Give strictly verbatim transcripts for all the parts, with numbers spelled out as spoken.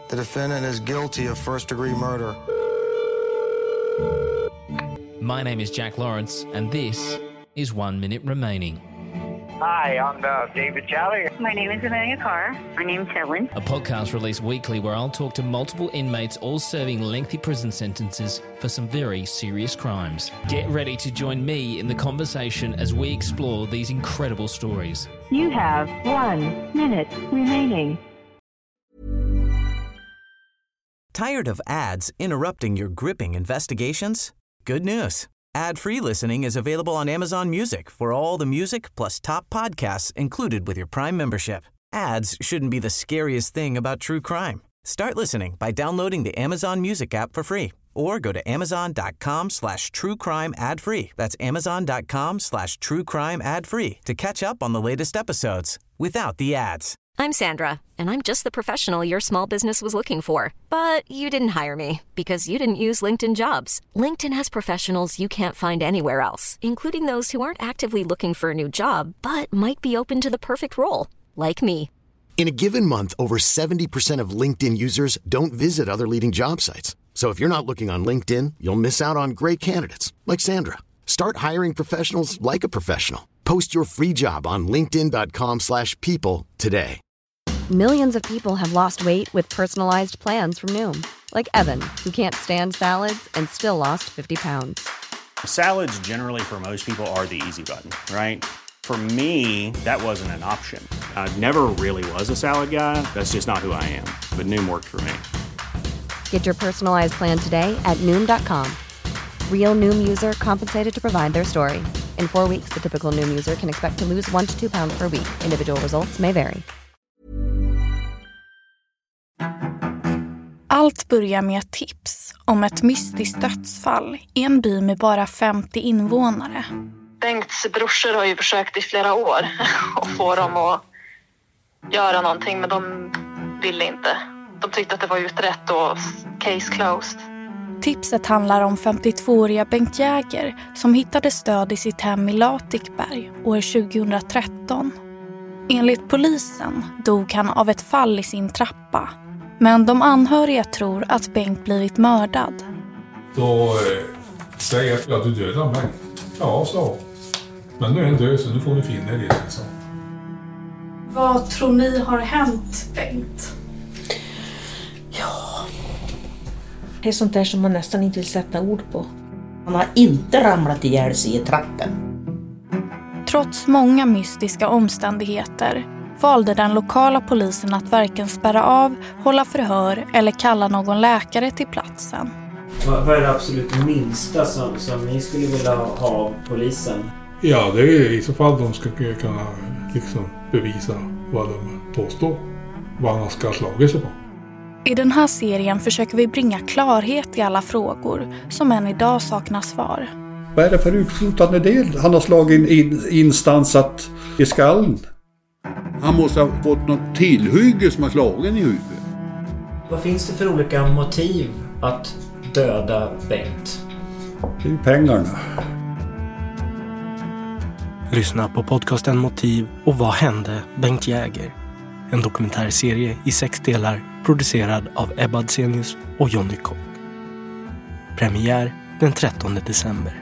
The defendant is guilty of first-degree murder. My name is Jack Lawrence, and this is One Minute Remaining. Hi, I'm uh, David Jolly. My name is Amelia Carr. My name's Helen. A podcast released weekly where I'll talk to multiple inmates all serving lengthy prison sentences for some very serious crimes. Get ready to join me in the conversation as we explore these incredible stories. You have one minute remaining. Tired of ads interrupting your gripping investigations? Good news. Ad-free listening is available on Amazon Music for all the music plus top podcasts included with your Prime membership. Ads shouldn't be the scariest thing about true crime. Start listening by downloading the Amazon Music app for free or go to amazon.com slash true crime ad free. That's amazon.com slash true crime ad free to catch up on the latest episodes without the ads. I'm Sandra, and I'm just the professional your small business was looking for. But you didn't hire me because you didn't use LinkedIn Jobs. LinkedIn has professionals you can't find anywhere else, including those who aren't actively looking for a new job, but might be open to the perfect role, like me. In a given month, over seventy percent of LinkedIn users don't visit other leading job sites. So if you're not looking on LinkedIn, you'll miss out on great candidates, like Sandra. Start hiring professionals like a professional. Post your free job on linkedin.com slash people today. Millions of people have lost weight with personalized plans from Noom. Like Evan, who can't stand salads and still lost fifty pounds. Salads generally for most people are the easy button, right? For me, that wasn't an option. I never really was a salad guy. That's just not who I am. But Noom worked for me. Get your personalized plan today at Noom dot com. Real Noom user compensated to provide their story. In four weeks, the typical Noom user can expect to lose one to two pounds per week. Individual results may vary. Allt börjar med ett tips om ett mystiskt dödsfall i en by med bara femtio invånare. Bengts brorsor har ju försökt i flera år att få dem att göra någonting, men de ville inte. De tyckte att det var utrett och case closed. Tipset handlar om femtiotvååriga Bengt Jäger som hittade stöd i sitt hem i Latikberg år tjugohundratretton. Enligt polisen dog han av ett fall i sin trappa. Men de anhöriga tror att Bengt blivit mördad. Då eh, säger jag att ja, du dödade mig. Ja, så. Men nu är han död så nu får ni finna er i det. Så. Vad tror ni har hänt, Bengt? Ja, det är sånt där som man nästan inte vill sätta ord på. Han har inte ramlat ihjäl sig i trappen. Trots många mystiska omständigheter valde den lokala polisen att varken spärra av, hålla förhör eller kalla någon läkare till platsen. Vad är det absolut minsta som, som ni skulle vilja ha av polisen? Ja, det är i så fall de ska kunna liksom bevisa vad de påstår. Vad han ska ha slagit sig på. I den här serien försöker vi bringa klarhet i alla frågor som än idag saknar svar. Vad är det för uteslutande del han har slagit in, instansat i skallen? Han måste ha fått något tillhygge som har slagit i huvudet. Vad finns det för olika motiv att döda Bengt? Det är ju pengarna. Lyssna på podcasten Motiv och Vad hände Bengt Jäger? En dokumentärserie i sex delar producerad av Ebba Adsenius och Johnny Kock. Premiär den trettonde december.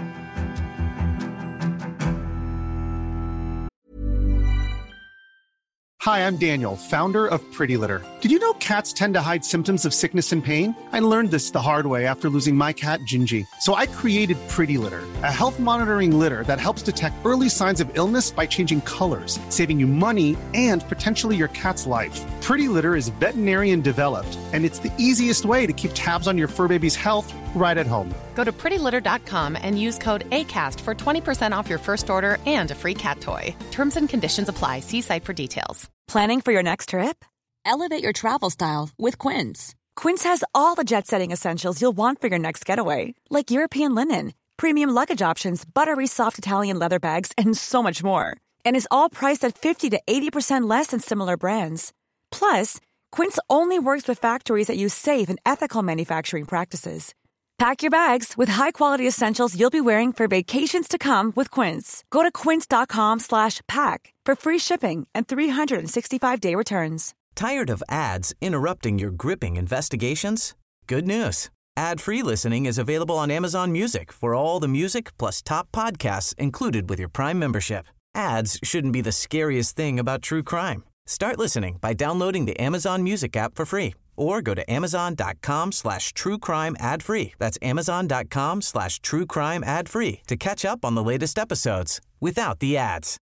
Hi, I'm Daniel, founder of Pretty Litter. Did you know cats tend to hide symptoms of sickness and pain? I learned this the hard way after losing my cat, Gingy. So I created Pretty Litter, a health monitoring litter that helps detect early signs of illness by changing colors, saving you money and potentially your cat's life. Pretty Litter is veterinarian developed, and it's the easiest way to keep tabs on your fur baby's health right at home. Go to pretty litter dot com and use code ACAST for twenty percent off your first order and a free cat toy. Terms and conditions apply. See site for details. Planning for your next trip? Elevate your travel style with Quince. Quince has all the jet-setting essentials you'll want for your next getaway, like European linen, premium luggage options, buttery soft Italian leather bags, and so much more. And is all priced at fifty to eighty percent less than similar brands. Plus, Quince only works with factories that use safe and ethical manufacturing practices. Pack your bags with high-quality essentials you'll be wearing for vacations to come with Quince. Go to quince dot com slash pack for free shipping and three sixty-five day returns. Tired of ads interrupting your gripping investigations? Good news. Ad-free listening is available on Amazon Music for all the music plus top podcasts included with your Prime membership. Ads shouldn't be the scariest thing about true crime. Start listening by downloading the Amazon Music app for free or go to amazon.com slash true crime ad free. That's amazon.com slash true crime ad free to catch up on the latest episodes without the ads.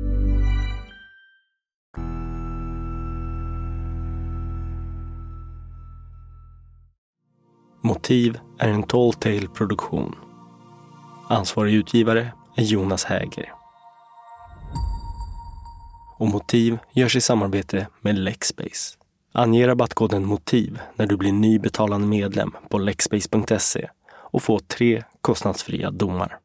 Motiv är en Tall Tale-produktion. Ansvarig utgivare är Jonas Häger. Och Motiv görs i samarbete med Lexbase. Ange rabattkoden MOTIV när du blir ny betalande medlem på lexbase punkt se och få tre kostnadsfria domar.